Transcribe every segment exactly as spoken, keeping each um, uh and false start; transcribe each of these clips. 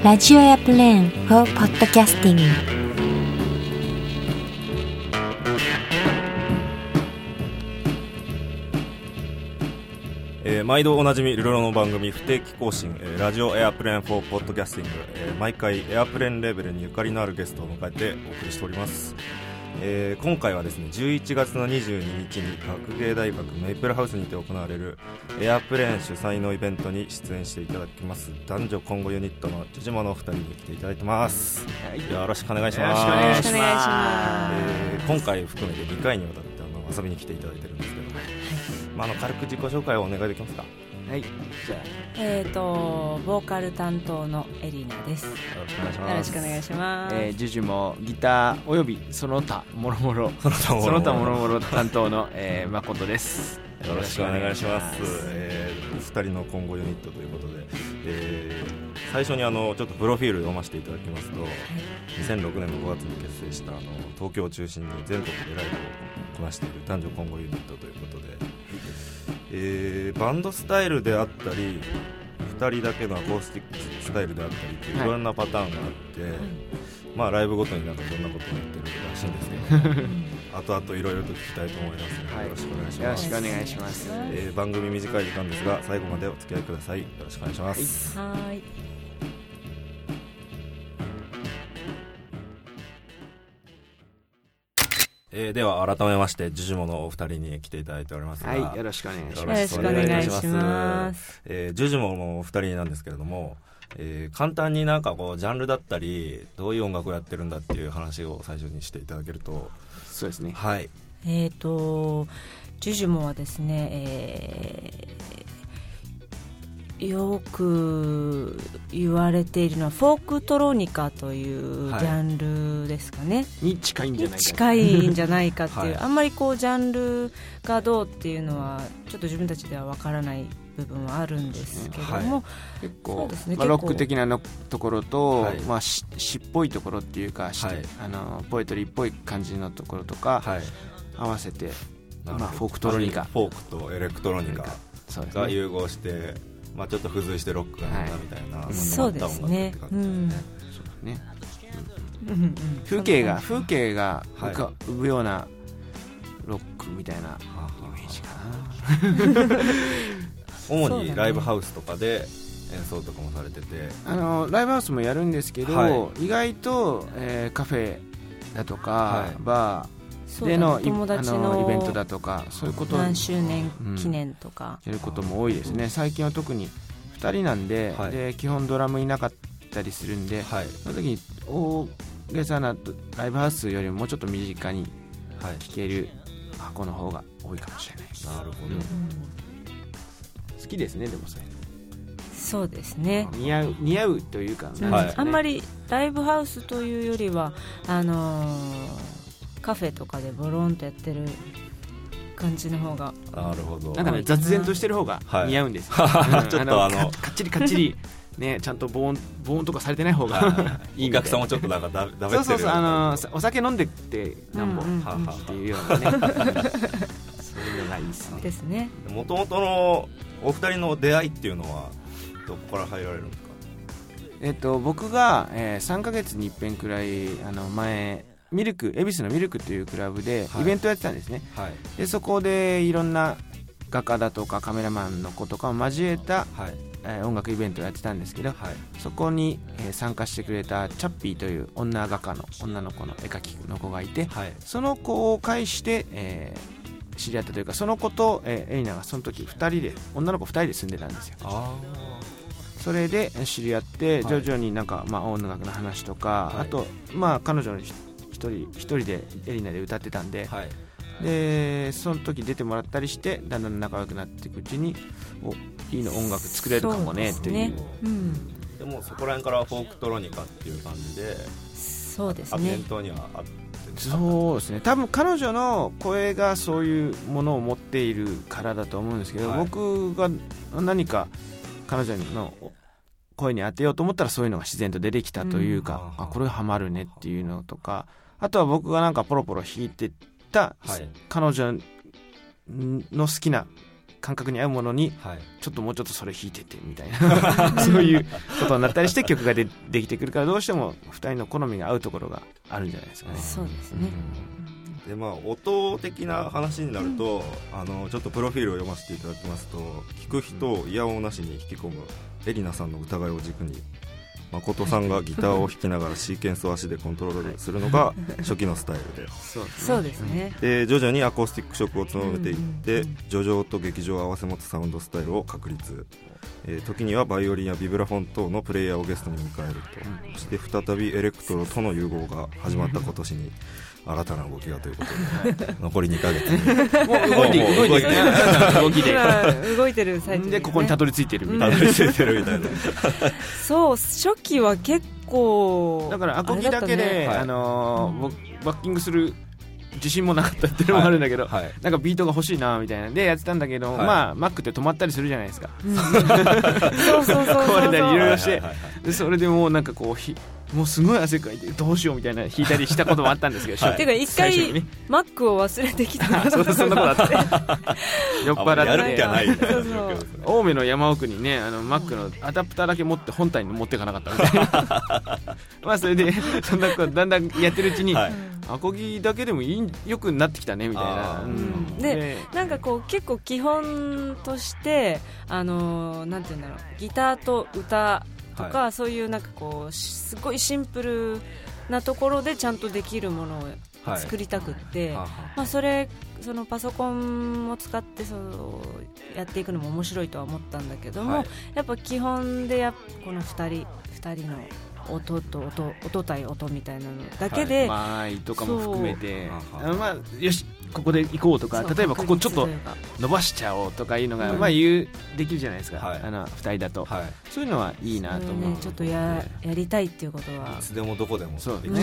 ラジオエアプレーン for podcasting。 えー、毎度おなじみルロロの番組不定期更新、えー、ラジオエアプレーンフォーポッドキャスティング、えー、毎回エアプレーンレーベルにゆかりのあるゲストを迎えてお送りしております。えー、今回はですねじゅういちがつのにじゅうににちに学芸大学メイプルハウスにて行われるエアプレーン主催のイベントに出演していただきます男女混合ユニットのジュジュモのお二人に来ていただいてます、はい、よろしくお願いします。 よろしくお願いします。 えー、今回含めてにかいにわたってあの遊びに来ていただいてるんですけど、はい、まあ、あの軽く自己紹介をお願いできますか。 はい、じゃあえーとボーカル担当のエリーナです。よろしくお願いします。 よろしくお願いします。 えー、ジュジュもギターおよびその他もろもろその他もろもろその他もろもろ担当の、えー、誠です。 よろしくお願いします。えー、ふたりの混合ユニットということで、えー、最初にあのちょっとプロフィールを読ませていただきますと、はい、にせんろくねんのごがつに結成したあの東京を中心に全国でライブをこなしている男女混合ユニットということで、えー、バンドスタイルであったりふたりだけのアコースティックスタイルであったりっていういろんなパターンがあって、はい、まあライブごとになんかいろんなことをやってるらしいんですけど後々いろいろと聞きたいと思いますので、はい、よろしくお願いします。 よろしくお願いします。 えー、番組短い時間ですが最後までお付き合いください。よろしくお願いします。 はい。 えー、では改めましてジュジュモのお二人に来ていただいておりますが、 はい、よろしくお願いします。 よろしくお願いします。 えー、ジュジュモのお二人なんですけれども、えー、簡単になんかこうジャンルだったりどういう音楽をやってるんだっていう話を最初にしていただけると。 そうですね、 はい。 えーとジュジュモはですね、えー、よく言われているのはフォークトロニカというジャンルですかね、はい、 に近いんじゃないか近いんじゃないかっていう、はい、あんまりこうジャンルがどうっていうのはちょっと自分たちではわからない部分はあるんですけども、はい、 結構、ね、まあ、ロック的なのところと、はい、まあ、詩っぽいところっていうか、はい、あのポエトリーっぽい感じのところとか、はい、合わせて、まあ、フォークトロニカ、 フォークとエレクトロニカが融合して、まあ、ちょっと付随してロックがなんだみたいな、はい、 そうですね、うん、 風景が風景が浮かぶようなロックみたいなイメージかな主にライブハウスとかで演奏とかもされてて、 あのライブハウスもやるんですけど、はい、意外と、えー、カフェだとか、はい、バーでの友達のイベントだとかそういうこと何周年記念とか、 うん、やることも多いですね。最近は特にふたりなんで、はい、で基本ドラムいなかったりするんで、はい、その時に大げさなライブハウスよりももうちょっと身近に聴ける箱の方が多いかもしれないです。 なるほど、うん、 好きですね。でもそれそうですね、 似合う、似合うというか、 うん、はい、あんまりライブハウスというよりはあのー、カフェとかでボロンとやってる感じの方が、 なるほど、 なんかね、雑然としてる方が似合うんですよ、 はい、ちょっとあのかっちりかっちりね、ちゃんとボーンボーンとかされてない方がいい。 お客さんもちょっとなんかだだべってる。 そうそうそう、あのお酒飲んでってなんぼ、うんうんうん、っていうようなねそういうのがいいですね。 ですね。 もともとのお二人の出会いっていうのはどこから入られるんですか。 えっと僕が、えー、さんかげつに一遍くらいあの前ミルク恵比寿のミルクというクラブでイベントやってたんですね、はい、でそこでいろんな画家だとかカメラマンの子とかを交えた、はい、えー、音楽イベントをやってたんですけど、はい、そこに、えー、参加してくれたチャッピーという女画家の女の子の絵描きの子がいて、はい、その子を介して、えー、知り合ったというか、その子と、えー、エリナがその時ふたりで女の子ふたりで住んでたんですよ。あ、それで知り合って徐々になんか、まあ、音楽の話とか、はい、あと、まあ、彼女の一人一人でエリナで歌ってたんで、はい、でその時出てもらったりしてだんだん仲良くなっていくうちに、おいいの音楽作れるかもねっていう、ね、うん、 でもそこら辺からフォークトロニカっていう感じで、 そうですね、 念頭にはあって、 そうですね、多分彼女の声がそういうものを持っているからだと思うんですけど、はい、僕が何か彼女の声に当てようと思ったらそういうのが自然と出てきたというか、うん、あ、これハマるねっていうのとか、あとは僕がなんかポロポロ弾いてた、はい、彼女の好きな感覚に合うものに、 はい、 ちょっともうちょっとそれ弾いててみたいなそういうことになったりして曲が で, できてくるから、どうしてもふたりの好みが合うところがあるんじゃないですかね。 そうですね、 うん、でまあ、音的な話になると、うん、あのちょっとプロフィールを読ませていただきますと、聴く人をイヤホンなしに引き込むエリナさんの疑いを軸に誠さんがギターを弾きながらシーケンスを足でコントロールするのが初期のスタイルで、 そうですね。 で徐々にアコースティック色を強めていって、叙情と劇場を合わせ持つサウンドスタイルを確立、えー、時にはバイオリンやビブラフォン等のプレイヤーをゲストに迎えると、そして再びエレクトロとの融合が始まった今年に新たな動きがということで残りにかげつにもう動いて動いて動きで動いてる最中で,、ね、でここにたどり着いてるみたいな、 たどり着いてるみたいなそう初期は結構だからアコギだけで、 ね、 あのー、バッキングする自信もなかったっていうのもあるんだけど、はいはい、なんかビートが欲しいなみたいなでやってたんだけど、はい、まあ Mac って止まったりするじゃないですか、うん、そうそうそうそう壊れたりいろいろして、はいはいはい、でそれでもうなんかこうひもうすごい汗かいてどうしようみたいな弾いたりしたこともあったんですけど、はい、 てか一回、ね、Mac を忘れてきたそ, そんなことあって酔っ払ってやるっきゃない青梅の山奥にねあの Mac のアダプターだけ持って本体に持っていかなかったみたいなまあそれでそんなことだんだんやってるうちに、はい、アコギだけでもいいよくなってきたねみたいな、うん、 で, でなんかこう結構基本としてあのなんていうんだろうギターと歌とか、はい、そういうなんかこうすごいシンプルなところでちゃんとできるものを作りたくって、はいまあ、それそのパソコンを使ってそうやっていくのも面白いとは思ったんだけども、はい、やっぱ基本でやこのふたりふたりの音と 音, 音対音みたいなのだけで、 はい、間合いとかも含めてあの、まあ、よしここで行こうとか例えばここちょっと伸ばしちゃおうとかいうのが、うんまあ、言うできるじゃないですか、はい、あのふたりだと、はい、そういうのはいいなと思う、 ね、ちょっと や, やりたいっていうことはいつでもどこでもそうですね、うん、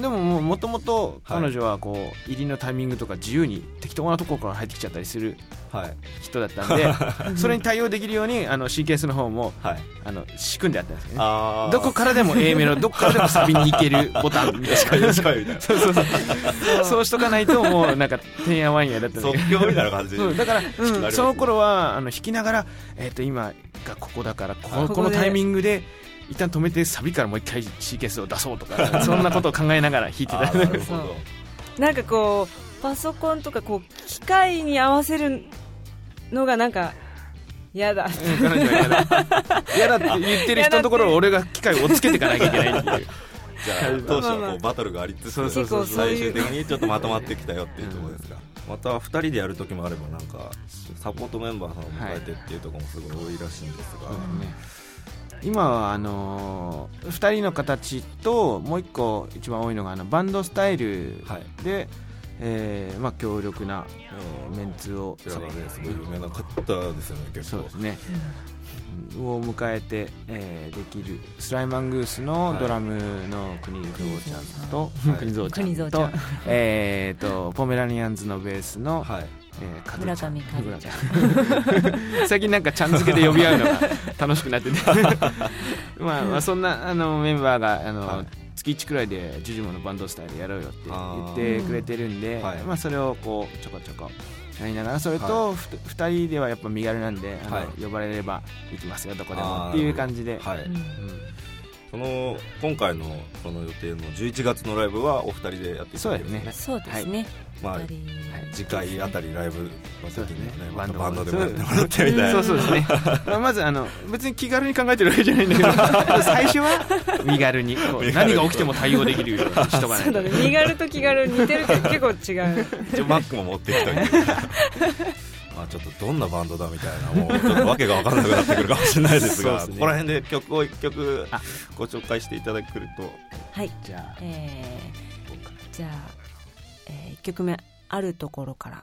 でももともと彼女はこう、はい、入りのタイミングとか自由に適当なところから入ってきちゃったりする人だったんで、はい、それに対応できるようにあのシーケンスの方も、はい、あの仕組んであったんですよね。あどこからでも A メロどこからでもサビに行けるボタンみたいなそうそうそうそうしとかないともうなんかてんやわんやだったんで即興みたいな感じそうだから、うん、その頃はあの弾きながら、えー、と今がここだから こ, こ, このタイミングで一旦止めてサビからもう一回シーケンスを出そうとかそんなことを考えながら弾いてたなるほどなんかこうパソコンとかこう機械に合わせるのがなんか嫌だ、うん、彼女は嫌だ嫌だって言ってる人のところを俺が機械をつけていかなきゃいけないっていうじゃあ当初はこうバトルがありつつそうそうそう最終的にちょっとまとまってきたよっていうところですが、うん、またふたりでやるときもあればなんかサポートメンバーさんを迎えてっていうところもすごい多いらしいんですが、はいうん今はあのー、ふたりの形ともういっこ一番多いのがあのバンドスタイルで、はいえーまあ、強力な、えー、メンツをこちらがねすごい有名な方ですよね結構そうですね、うん、を迎えて、えー、できるスライマングースのドラムの国蔵ちゃんと、はい、国蔵ちゃんと、えー、とポメラニアンズのベースの、はいえー、 村上和ちゃん最近なんかちゃん付けで呼び合うのが楽しくなっててまあ、まあそんなあのメンバーがあの、はい、月いちくらいでジュジュモのバンドスタイルやろうよって言ってくれてるんで、はいまあ、それをこうちょこちょこやりながらそれと、はい、ふたりではやっぱ身軽なんであの、はい、呼ばれれば行きますよどこでもっていう感じで、はいうん、 その今回のその予定のじゅういちがつのライブはお二人でやっていただけるんですね。 そうですね、はいまあ、次回あたりライブの時にはね、またバンドでもやってもらってみたいなそうそうですねまずあの別に気軽に考えてるわけじゃないんだけど最初は身軽にこう何が起きても対応できるようにしとかないそうだね身軽と気軽似てるけど結構違う一応マックも持ってきたりまあちょっとどんなバンドだみたいなもうちょっとわけが分からなくなってくるかもしれないですがす、ね、ここら辺で曲をいっきょくご紹介していただけるとはいじゃあ、えー、じゃあえー、いっきょくめあるところから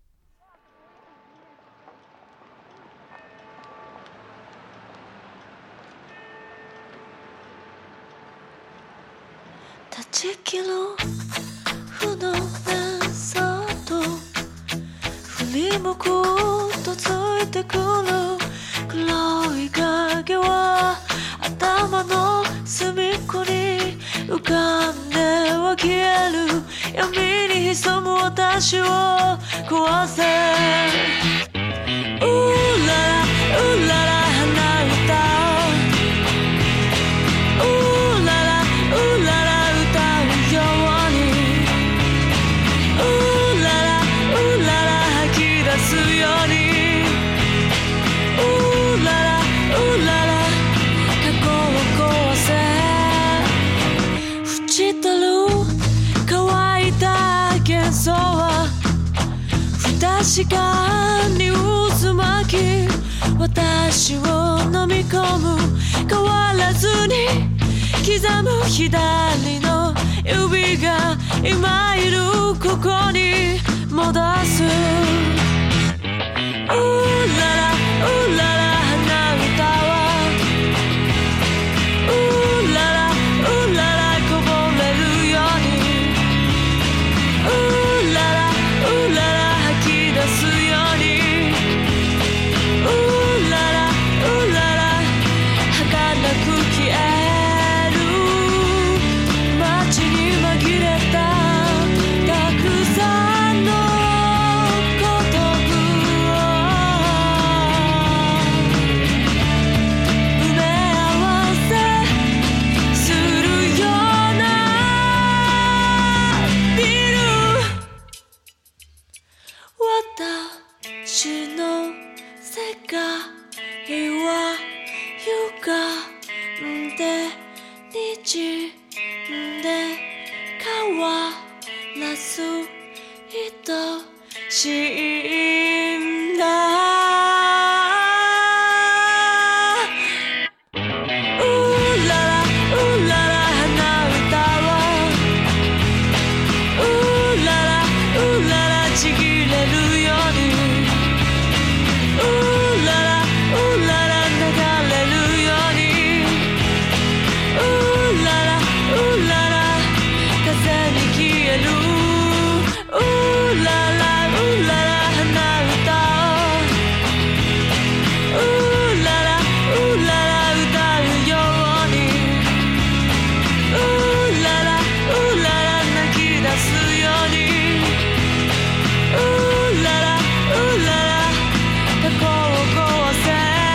断ち切る不能なさと振り向くとついてくる黒い影は頭の隅っこに浮かんでは消える闇に潜む私を壊せ時間に渦巻き私を飲み込む変わらずに刻む左の指が今いるここに戻すうららうらら花歌はうららうららこぼれるようにうららうらら吐き出すようにうららうらら儚く消える街に紛れたたくさんの孤独を埋め合わせするようなビル私の世界は歪んで滲んで変わらず愛しいんだうららうらら花歌はうららうららちぎれるようにうららうらら流れるようにうららうらら風に消えるうららうらら花歌をうららうらら歌うようにうららうらら泣き出すようにうららうらら過去を壊せ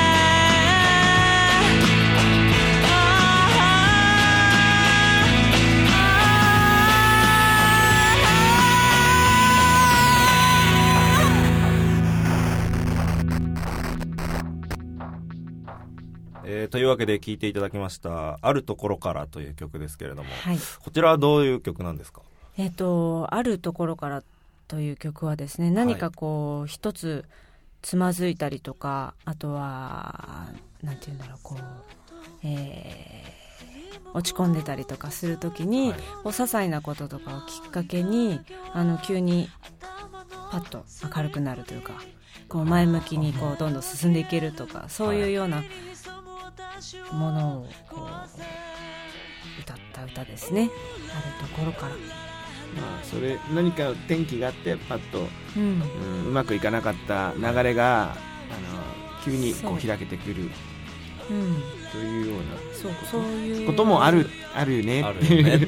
えー、というわけで聴いていただきましたあるところからという曲ですけれども、 はい、 こちらはどういう曲なんですか？ えっとあるところからという曲はですね、何かこう一つつまずいたりとか、あとはなんていうんだろう、こう、えー、落ち込んでたりとかするときに、はい、こう些細なこととかをきっかけにあの急にパッと明るくなるというか、こう前向きにこうどんどん進んでいけるとか、そういうようなものをこう歌った歌ですね。あるところから、 まあ、それ何か転機があってパッと、 うんうん、うまくいかなかった流れがあの急にこう開けてくるというようなそうそういうこともあるあるよねっていう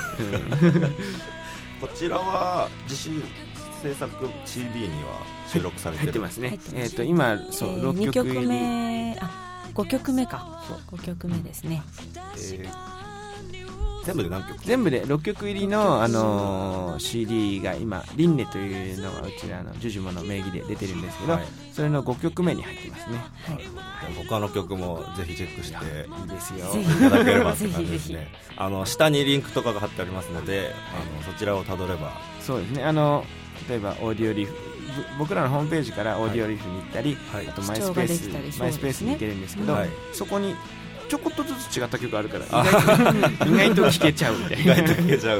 こちらは自主制作 シーディー には収録されてる、 入ってますね。 ますえー、と今そう、 えー、 ろっきょく入りにきょくめあごきょくめかごきょくめですね。 えー、全部で何曲？ 全部でろっきょく入りの、あのー、シーディー が今リンネというのがうちらのジュジュモの名義で出てるんですけど、はい、それのごきょくめに入ってますね。 はい、 他の曲もぜひチェックしていいですよいただければって感じですね。あの下にリンクとかが貼ってありますので、あのそちらをたどれば。 そうですね。あの例えばオーディオリーフ、僕らのホームページからオーディオリーフに行ったり、はい、あとマイスペース、ね、マイスペースに行けるんですけど、はい、そこにちょこっとずつ違った曲あるから意外と意外と聴けちゃうみたいな。 意外と聴けちゃう、はい、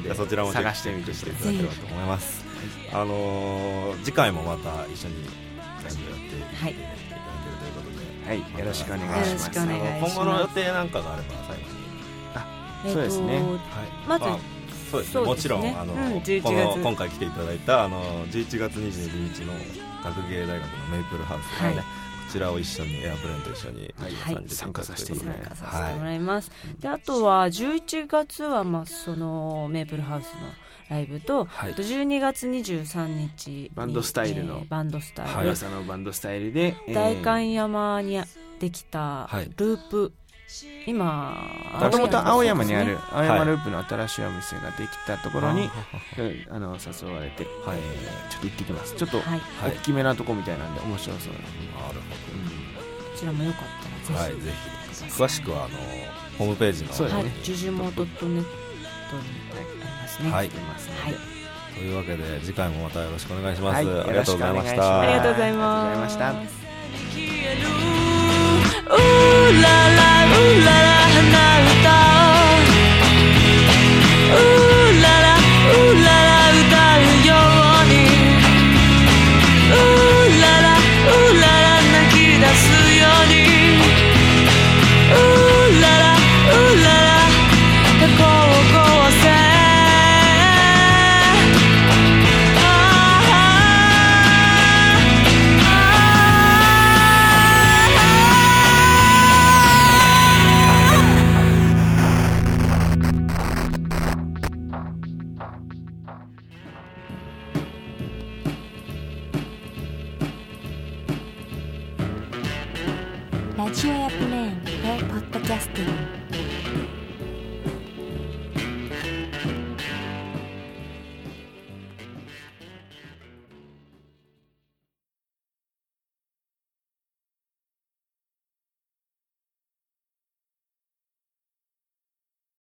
でそちらも探してみてしていただければと思います。あのー、次回もまた一緒にライブやっていただけるということで、 はい、よろしくお願いします。 今後の予定なんかがあれば最後に。 あ、そうですね、はい、 まず、 まあそうですね、もちろんあの、うん、この今回来ていただいたあのじゅういちがつにじゅうににちの学芸大学のメイプルハウスで、ね、はい、こちらを一緒にエアプレーンと一緒に、 はい、 参加させてもらいます、はい、であとはじゅういちがつは、まあ、そのメイプルハウスのライブと、はい、じゅうにがつにじゅうさんにちにバンドスタイルの、 えー、バンドスタイル、 はい、噂のバンドスタイルで、 えー、代官山にできたループ、はい、今もともと青山にある青山ループの新しいお店ができたところに、はい、あの誘われて、はい、えー、ちょっと行ってきます。ちょっと大きめなとこみたいなんで面白そうなので、 なるほど、 うん、こちらもよかったらぜひ、 はい、ぜひ詳しくはあのホームページのそうですね、 ジュジュモ .net にありますね。 はい、出ますので、 というわけで次回もまたよろしくお願いします、 はい、 ありがとうございました。 よろしくお願いします。 ありがとうございます。 ありがとうございました。 うららうらら鼻歌うららうらら歌うようにうららうらら泣き出すようにうららうらら過去を壊せラジオやプレーン for Podcasting